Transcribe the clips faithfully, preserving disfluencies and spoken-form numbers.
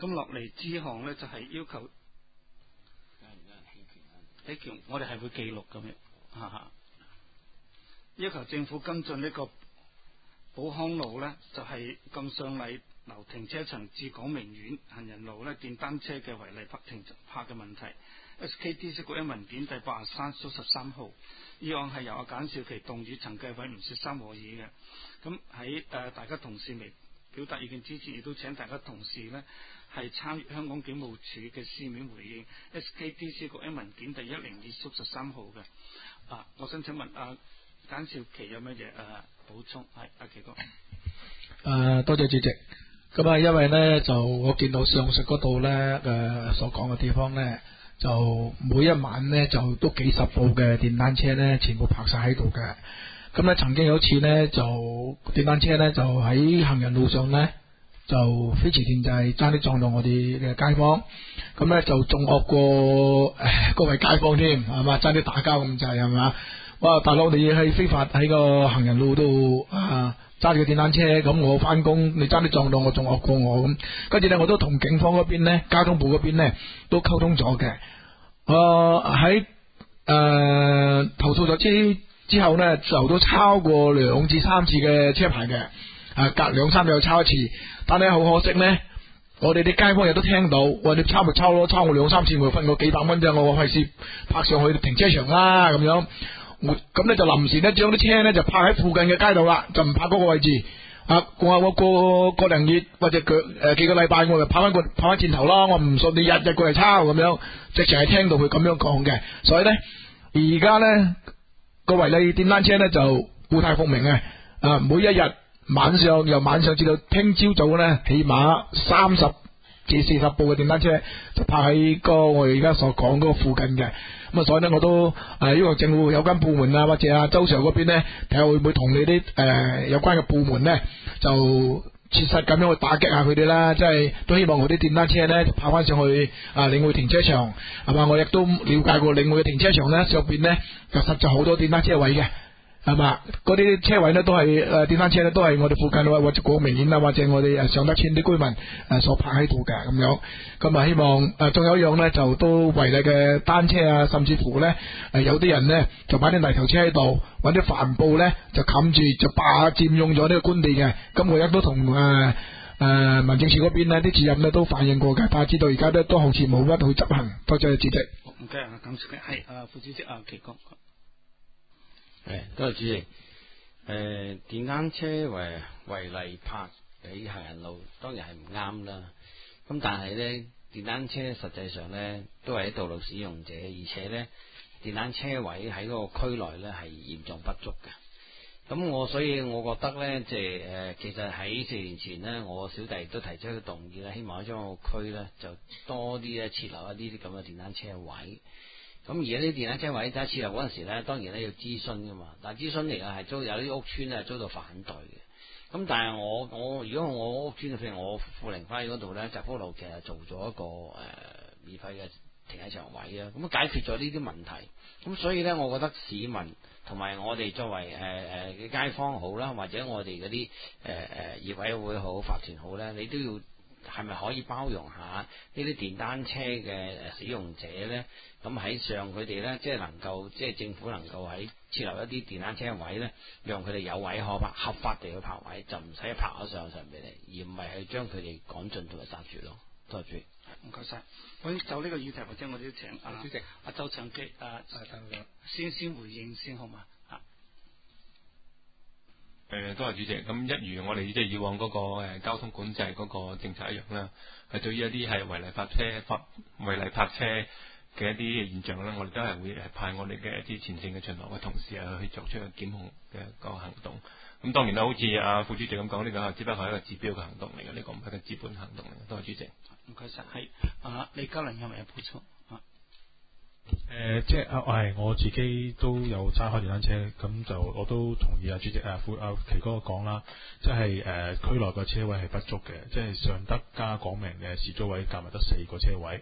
咁落嚟之項咧就係、是、要求起權，我哋係會記錄咁樣，哈哈。要求政府跟進呢個寶康路咧，就係咁上禮樓停車場至港明苑行人路咧電單車嘅違例泊停泊嘅問題。S K D C 局一文件第八十三數十三號，議案係由阿簡少琪動議，陳繼偉、吳雪三和議嘅。咁喺誒大家同事未表達意見之前，亦都請大家同事呢係參與香港警務處嘅書面回應 S K D C 局一文件第一零二數十三號嘅。啊，我想請問阿、啊、簡少琪有乜嘢誒補充？係阿奇哥。誒、 呃，多謝主席。咁啊，因為呢，就我見到上述嗰度呢，誒、呃、所講嘅地方呢，就每一晚呢，就都幾十部嘅電單車呢，全部泊晒喺度嘅。咁咧曾經有一次呢，就電單車呢，就喺行人路上呢，就飛馳電掣爭啲撞到我哋嘅街坊，咁呢，就仲惡過誒各位街坊添，係嘛，爭啲打交咁滯，係嘛。哇！大佬，你喺非法喺個行人路度啊揸住個電單車，咁我翻工你爭啲撞到我，仲惡過我咁。跟住呢，我都同警方嗰邊呢，交通部嗰邊呢，都溝通咗嘅。誒喺誒投訴咗之之後呢，就都抄過兩至三次嘅車牌嘅，啊隔兩三日又抄一次。但係好可惜呢，我哋啲街坊亦都聽到，喂，你抄咪抄咯，抄我兩三次我分我幾百蚊啫，我費事泊上去停車場啦咁樣。咁咧就臨時咧將啲車咧就泊喺附近嘅街道啦，就唔泊嗰個位置。啊，過下個個零月或者佢誒幾個禮拜，我就泊翻個泊翻轉頭啦。我唔信你日日過嚟抄咁樣，直情係聽到佢咁樣講嘅。所以咧，而家咧個違例電單車咧就故態復明嘅。啊，每一日晚上由晚上至到聽朝早咧，起碼三十至四十部嘅電單車就泊喺個我哋而家所講嗰個附近嘅。咁啊，所以咧我都誒要求政府有關部門啊，或者啊周 Sir 嗰邊咧，睇下會唔會同你啲誒、呃、有關嘅部門咧，就切實咁樣去打擊下佢哋啦。即係都希望我啲電單車咧就泊翻上去啊領匯停車場，係嘛？我亦都了解過領匯嘅停車場咧上邊咧就實在好多電單車位嘅。係嘛？嗰啲車位咧都係誒、呃、電單車咧都係我哋附近啊或者廣明苑啊或者我哋誒上得村啲居民誒、呃、所泊喺度嘅咁樣。咁啊希望誒仲、呃、有一樣咧就都違例嘅單車啊，甚至乎咧誒、呃、有啲人咧就擺啲泥頭車喺度，揾啲帆布咧就冚住就霸佔用咗呢個官地嘅。咁我亦都同誒誒民政處嗰邊呢啲主任咧都反映過嘅，但係知道而家咧都好似冇乜去執行。多謝主席。 唔該啊，咁係誒副主席啊，奇哥。 誒，多謝主席。誒、呃，電單車違違例泊喺行人路，當然係唔啱啦。咁但係咧，電單車實際上咧都係啲道路使用者，而且咧電單車位喺嗰個區內咧係嚴重不足嘅。咁我所以我覺得咧，即係誒，其實喺四年前呢，我小弟都提出一個動議咧，希望喺將個區咧就多啲咧設立一啲啲咁嘅電單車位。咁而家啲電單車位第一設立嗰陣時咧，當然咧要諮詢噶嘛，但係諮詢嚟啊係遭有啲屋邨咧遭到反對嘅。咁但係我我如果我屋邨譬如我富寧花園嗰度咧，澤福路其實做咗一個誒、呃、免費嘅停車場位啊，咁解決咗呢啲問題。咁所以咧，我覺得市民同埋我哋作為誒誒嘅街坊好啦，或者我哋嗰啲誒誒業委會好、法團好咧，你都要係咪可以包容下呢啲電單車嘅使用者咧？咁喺上佢哋咧，即係能夠，即係政府能夠喺設立一啲電單車位咧，讓佢哋有位可泊，合法地去泊位，就唔使泊咗上上邊嚟，而唔係去將佢哋趕盡同埋殺絕咯。多謝主席。 唔該晒。我就呢個議題，或者我哋都請啊主席阿周長基啊先先回應先好嘛？啊。 誒，多謝主席。咁一如我哋即係以往嗰個誒交通管制嗰個政策一樣啦，係對於一啲係違例泊車、泊違例泊車嘅一啲現象咧，我哋都係會係派我哋嘅一啲前線嘅巡邏嘅同事啊去作出一個檢控嘅個行動。咁當然啦，好似阿副主席咁講，呢個只不過係一個指標嘅行動嚟嘅，呢個唔係一個資本行動嚟嘅。多謝主席。 唔該晒。係啊，李嘉麟有冇有補充啊？ 誒、呃，即係啊，係我自己都有揸開電單車，咁就我都同意啊主席啊副啊奇哥講啦，即係誒、呃、區內個車位係不足嘅，即係尚德加廣明嘅時租位夾埋得四個車位。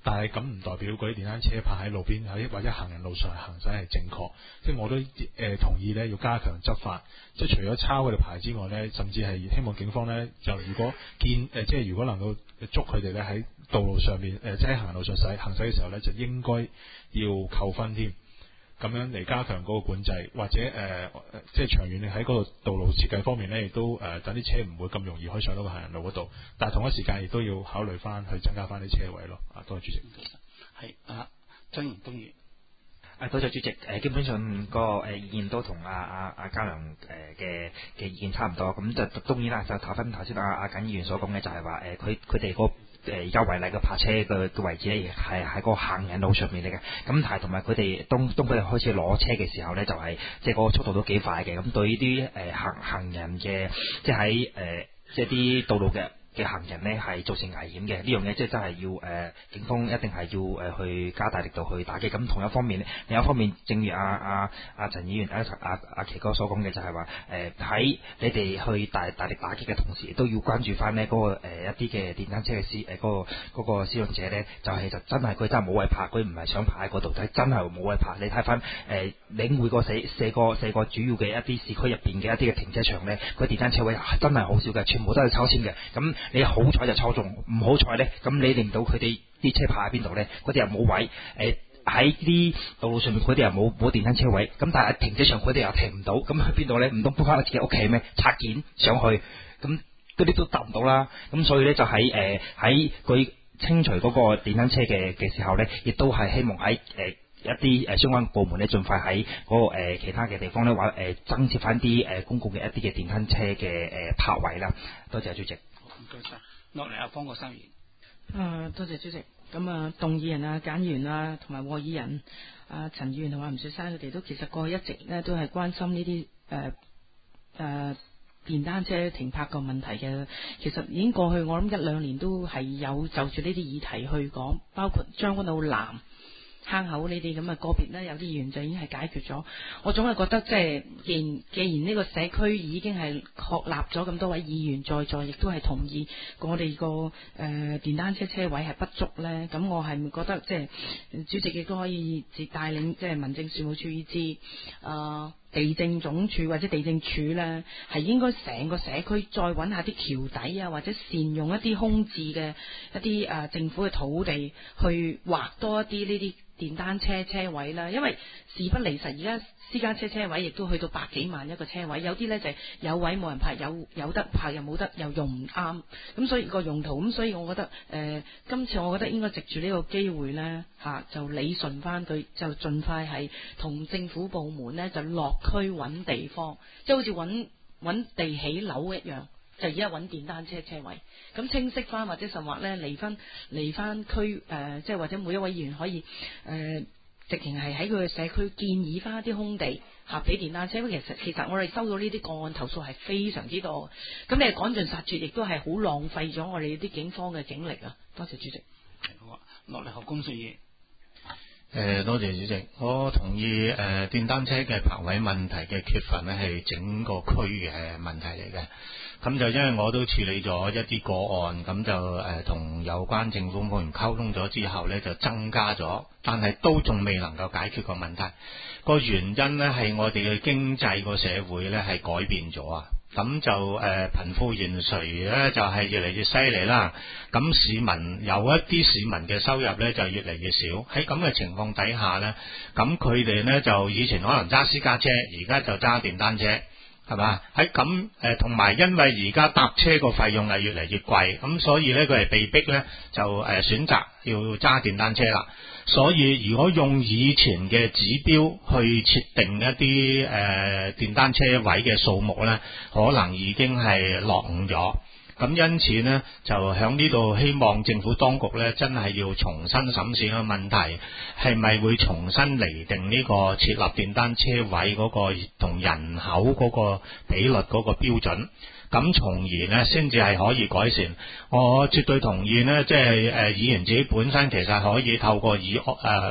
但係咁唔代表嗰啲電單車泊喺路邊喺或者行人路上行駛係正確，即係我都誒、呃、同意咧要加強執法，即係除咗抄佢哋牌之外咧，甚至係希望警方咧就如果見誒、呃、即係如果能夠捉佢哋咧喺道路上面誒、呃、即係行人路上駛行駛嘅時候咧，就應該要扣分添。咁樣嚟加強嗰個管制，或者誒、呃、即係長遠你喺嗰個道路設計方面咧，亦都誒、呃、等啲車唔會咁容易可以上到個行人路嗰度。但係同一時間亦都要考慮翻去增加翻啲車位咯。啊，多謝主席。 係啊，張賢東議員。 啊，多謝主席。誒、呃，基本上個誒意見都同阿阿阿嘉良誒嘅嘅意見差唔多。咁就當然啦，就頭翻頭先阿阿簡議員所講嘅就係話誒，佢佢哋個。誒而家違例嘅泊車嘅嘅位置咧，係喺個行人路上面嚟嘅。咁但係同埋佢哋當當佢哋開始攞車嘅時候咧，就係即係嗰個速度都幾快嘅。咁對於啲誒行行人嘅，即係喺誒即係啲道路嘅嘅行人咧，係造成危險嘅。呢樣嘢即係真係要誒、呃、警方一定係要誒、呃、去加大力度去打擊。咁同一方面咧，另一方面，正如阿阿阿陳議員、阿阿阿奇哥所講嘅，就係話誒喺你哋去大大力打擊嘅同時，都要關注翻呢嗰個、呃、一啲嘅電單車嘅使誒嗰個嗰、嗰個使用者咧，就係、是、就真係佢真係冇位泊，佢唔係想泊喺嗰度，但係真係冇位泊。你睇翻誒領匯個四四個四個主要嘅一啲市區入邊嘅一啲嘅停車場咧，佢電單車位真係好少嘅，全部都係抽籤嘅。咁你好彩就抽中，唔好彩咧，咁你令到佢哋啲車泊喺邊度咧？嗰啲又冇位，誒喺啲道路上面佢哋又冇冇電單車位，咁但係停車場佢哋又停唔到，咁去邊度咧？唔通搬翻自己屋企咩？拆件上去，咁嗰啲都達唔到啦。咁所以咧就喺誒喺佢清除嗰個電單車嘅嘅時候咧，亦都係希望喺誒。呃一啲誒相關部門咧，盡快喺嗰個誒其他嘅地方咧，或誒增設翻啲誒公共嘅一啲嘅電單車嘅誒泊位啦。多謝主席。 唔該晒。落嚟阿方國生議員。 啊，多謝主席。咁啊，動議人啊、簡議員啊，同埋和議人啊、陳議員同埋吳雪山佢哋都其實過去一直咧都係關心呢啲誒誒電單車停泊個問題嘅。其實已經過去我諗一兩年都係有就住呢啲議題去講，包括將軍澳南坑口呢啲咁嘅個別呢，有啲議員就已經係解決咗。我總係覺得即係，既然既然呢個社區已經係確立咗咁多位議員在座，亦都係同意我哋個誒電單車車位係不足呢。咁我係覺得即係主席亦都可以接帶領即係民政事務處以至啊地政總署或者地政署呢，係應該成個社區再揾下啲橋底啊，或者善用一啲空置嘅一啲誒、呃、政府嘅土地去劃多一啲呢啲電單車車位啦。因為事不離實，而家私家車車位亦都去到百幾萬一個車位，有啲呢就係、有位冇人泊，有有得泊又冇得，又用唔啱，咁所以個用途，咁所以我覺得誒、呃、今次我覺得應該藉住呢個機會呢，嚇、啊、就理順翻佢，就盡快係同政府部門呢就落區揾地方，即係好似揾揾地起樓一樣，就而家揾電單車車位，咁清晰翻或者甚或咧離翻離翻區誒、呃，即係或者每一位議員可以誒、呃，直情係喺佢嘅社區建議翻一啲空地嚇俾電單車。因為其實其實我哋收到呢啲個案投訴係非常之多，咁你係趕盡殺絕，亦都係好浪費咗我哋啲警方嘅警力啊！多謝主席。 好啊，落嚟何公信議。 誒、呃，多謝主席，我同意誒、呃、電單車嘅泊位問題嘅缺乏呢係整個區嘅問題嚟嘅。咁就因為我都處理咗一啲個案，咁就誒同、呃、有關政府部門溝通咗之後呢，就增加咗，但係都仲未能夠解決個問題。個原因呢係我哋嘅經濟個社會呢係改變咗啊。咁就誒、呃、貧富懸殊咧就係、是、越嚟越犀利啦。咁市民有一啲市民嘅收入咧就越嚟越少。喺咁嘅情況底下咧，咁佢哋咧就以前可能揸私家車，而家就揸電單車，係嘛？喺咁誒同埋因為而家搭車個費用係越嚟越貴，咁所以咧佢係被逼咧就誒、呃、選擇要揸電單車啦。所以如果用以前嘅指標去設定一啲誒、呃、電單車位嘅數目咧，可能已經係落伍咗。咁因此呢，就響呢度希望政府當局咧，真係要重新審視個問題，係咪會重新釐定呢個設立電單車位嗰個同人口嗰個比率嗰個標準？咁從而呢，先至係可以改善。我絕對同意呢，即係誒議員自己本身其實可以透過議誒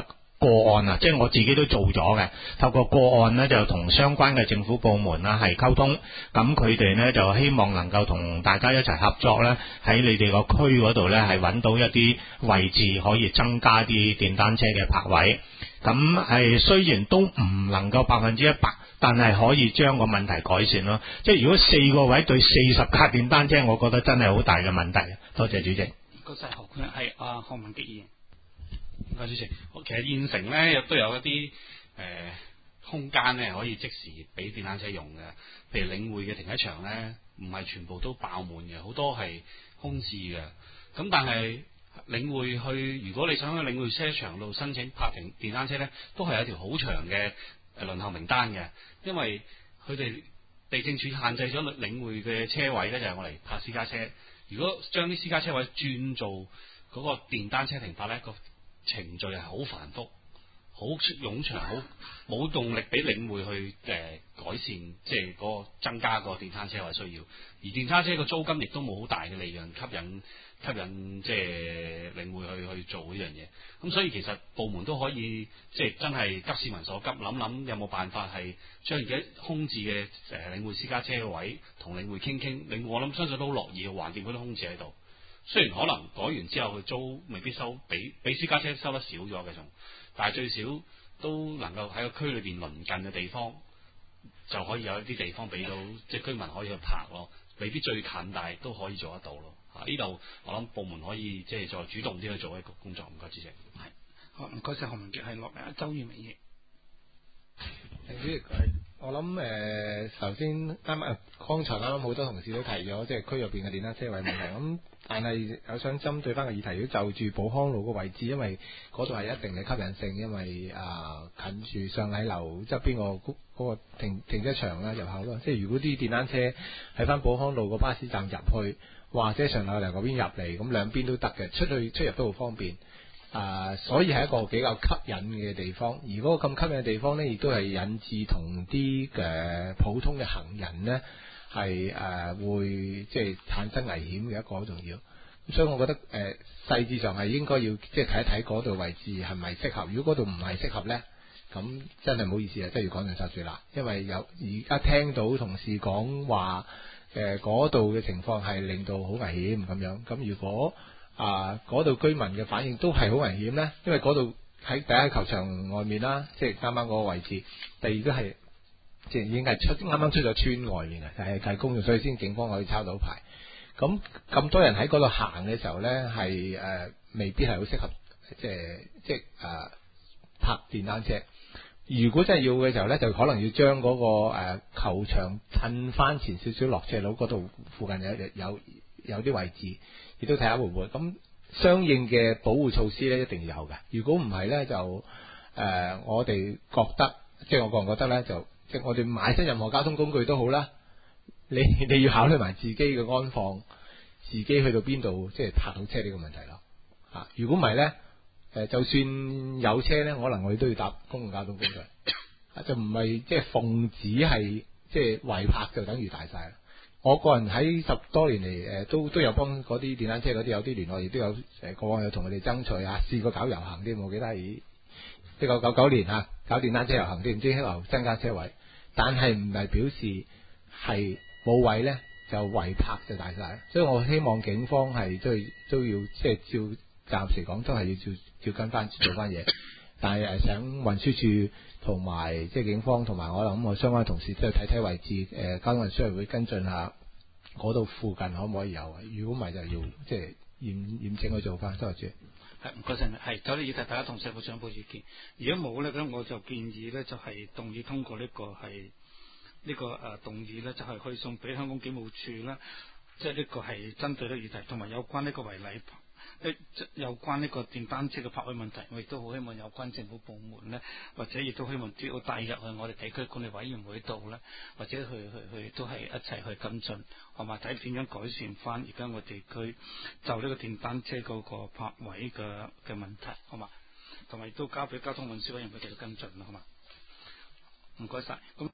個案啊，即係我自己都做咗嘅。透過個案呢，就同相關嘅政府部門啦係溝通，咁佢哋呢，就希望能夠同大家一齊合作呢，喺你哋個區嗰度呢，係揾到一啲位置可以增加啲電單車嘅泊位。咁係雖然都唔能夠百分之一百，但係可以將個問題改善咯。即係如果四個位對四十架電單車，我覺得真係好大嘅問題。多謝主席。 唔該晒何坤，係阿何文傑議員。 唔該主席，其實現成咧亦都有一啲誒、呃、空間咧可以即時俾電單車用嘅，譬如領匯嘅停車場咧，唔係全部都爆滿嘅，好多係空置嘅。咁但係領匯去，如果你想去領匯車場度申請泊停電單車咧，都係有一條好長嘅誒輪候名單嘅，因為佢哋地政處限制咗領匯嘅車位咧，就係我嚟泊私家車。如果將啲私家車位轉做嗰個電單車停泊咧，個程序係好繁複、好冗長、好冇動力俾領匯去誒、呃、改善，即係嗰個增加個電單車位需要。而電單車個租金亦都冇好大嘅利潤吸引吸引，即係領匯去去做呢樣嘢。咁所以其實部門都可以即係真係急市民所急，諗諗有冇辦法係將而家空置嘅誒領匯私家車嘅位同領匯傾傾。領匯我諗相信都好樂意橫掂嗰啲空置喺度。雖然可能改完之後佢租未必收，比比私家車收得少咗嘅仲，但係最少都能夠喺個區裏邊鄰近嘅地方就可以有一啲地方俾到即係居民可以去泊咯，未必最近，但係都可以做得到咯。啊，呢度我諗部門可以即係再主動啲去做一個工作。唔該主席。 係，好唔該晒何文傑，係落嚟阿周宇明議。 主席，我諗誒，首先啱啱剛才啱啱好多同事都提咗，即係區入邊嘅電單車位問題。咁但係我想針對翻個議題，如果就住寶康路個位置，因為嗰度係一定嘅吸引性，因為啊、呃、近住上禮樓側邊個嗰個停停車場啦入口咯。即係如果啲電單車喺翻寶康路個巴士站入去，或者上禮樓嗰邊入嚟，咁兩邊都得嘅，出去出入都好方便。啊、呃，所以係一個比較吸引嘅地方。而嗰個咁吸引嘅地方呢，亦都係引致同啲嘅普通嘅行人呢，係誒、呃、會即係產生危險嘅一個好重要。咁所以我覺得誒、呃、細節上係應該要即係睇一睇嗰度位置係咪適合。如果嗰度唔係適合呢，咁真係唔好意思啊，真係要趕盡殺絕啦。因為有而家聽到同事講話誒嗰度嘅情況係令到好危險咁樣。咁如果啊！嗰度居民嘅反應都係好危險咧，因為嗰度喺第一球場外面啦，即係啱啱嗰個位置；第二都係即係已經係出啱啱出咗村外面嘅，就係計公用，所以先警方可以抄到牌。咁咁多人喺嗰度行嘅時候咧，係誒、呃、未必係好適合，即係即係誒泊電單車。如果真係要嘅時候咧，就可能要將嗰、那個誒、呃、球場褪翻前少少落斜路嗰度附近有有有啲位置。亦都睇下會唔會咁相應嘅保護措施咧，一定要有嘅。如果唔係咧，就誒、呃、我哋覺得，即係我個人覺得咧，就即係我哋買新任何交通工具都好啦，你你要考慮埋自己嘅安放，自己去到邊度即係泊到車呢個問題咯。啊，如果唔係咧，誒就算有車咧，可能我哋都要搭公共交通工具，啊、就唔係即係奉旨係即係違泊就等於大晒啦。我個人喺十多年嚟，誒、呃、都都有幫嗰啲電單車嗰啲有啲聯絡，亦都有誒過往有同佢哋爭取啊，試過搞遊行添，我記得係一九九九年啊，搞電單車遊行添，唔知希望增加車位，但係唔係表示係冇位咧就違泊就大晒，所以我希望警方係都都要即係照暫時講都係要照照跟翻做翻嘢，但係誒想運輸處同埋即係警方同埋我諗我相關同事都要睇睇位置，誒、呃、交通運輸會跟進下嗰度附近可唔可以有？如果唔係就要即係驗驗證去做翻。多謝主席。 係唔該晒，係有啲議題大家同社會上報意見。如果冇咧，咁我就建議咧就係、是、動議通過呢個係呢、這個誒、呃、動議咧，就係、是、去送俾香港警務處啦。即係呢個係針對呢個議題，同埋有關呢個違例。有關呢個電單車嘅泊位問題，我亦都好希望有關政府部門呢，或者亦都希望要帶入去我哋地區管理委員會度呢，或者去去去都係一齊去跟進，同埋睇點樣改善翻而家我地區就呢個電單車嗰個泊位嘅嘅問題，好嘛？同埋亦都交俾交通運輸委員會繼續跟進啦，好嘛？唔該晒。咁。